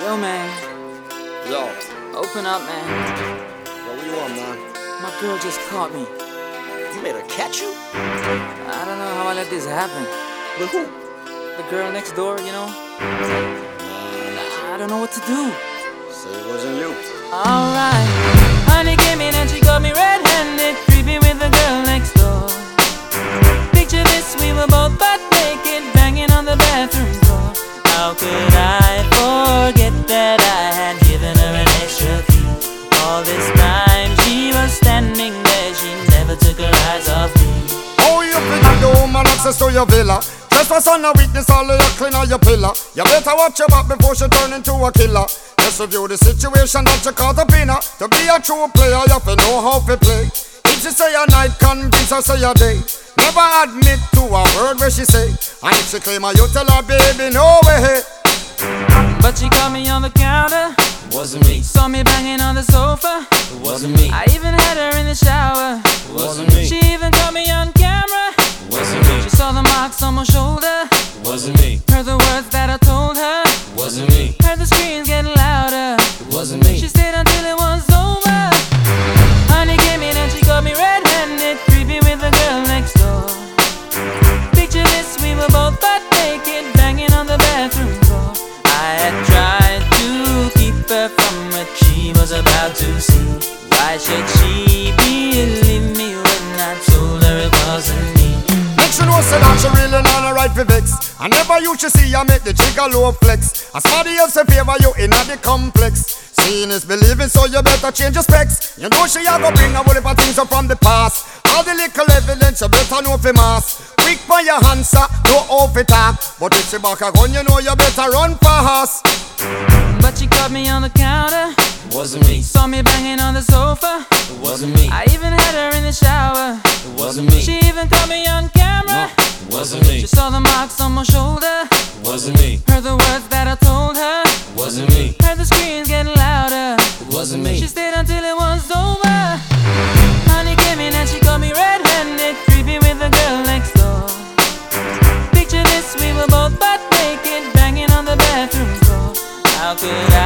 Yo, man. Yo. Open up, man. Yo, what you want, man? My girl just caught me. You made her catch you? I don't know how I let this happen. With who? The girl next door, you know? I don't know what to do. Say it wasn't you. Alright. Honey came in and she got me red-handed, creepy with the girl next door. Picture this, we were both butt naked, banging on the bathroom door. How could I forget that I had given her an extra key? All this time she was standing there, she never took her eyes off me. Oh, you deny the woman access to your villa. Trespass on a weakness, all of your clean on your pillar. You better watch your back before she turn into a killer. Just review the situation that you call the winner. To be a true player, you have to know how to play. If she say a night, convince her say a day. Never admit to a word where she say. And if she claim her, you tell her, baby, no way. But she caught me on the counter. Wasn't me. Saw me banging on the sofa. It wasn't me. I even had her in the shower. It wasn't me. She even caught me on camera. It wasn't me. She saw the marks on my shoulder. It wasn't me. Heard the words that I told her. It wasn't me. Heard the screams getting louder. It wasn't me. She stayed until it was over. Honey came in and she got me red-handed, creepy with the girl next door. Picture this, we were both butt naked, banging on the bathroom door. I had tried to keep her from what she was about to see. Why should she believe me when I told her it wasn't me? Make sure no say that she really not a right for vex. I never used to see you make the jigger low flex. As somebody else in favor you in the complex. Seeing is believing, so you better change your specs. You know she a go bring a whole heap of things up from the past. All the little evidence you better know for mass. Quick for your answer, no off it talk. But if she back a gun, you know you better run fast. But she caught me on the counter. It wasn't me. Saw me banging on the sofa. It wasn't me. I even had her in the shower. It wasn't me. She even caught me on camera. It wasn't me. She saw the marks on my shoulder. It wasn't me. Heard the words that I told her. It wasn't me. Heard the screams getting louder. It wasn't me. She stayed until it was over. Honey came in and she got me red-handed, creepy with the girl next door. Picture this, we were both butt naked, banging on the bathroom door. How could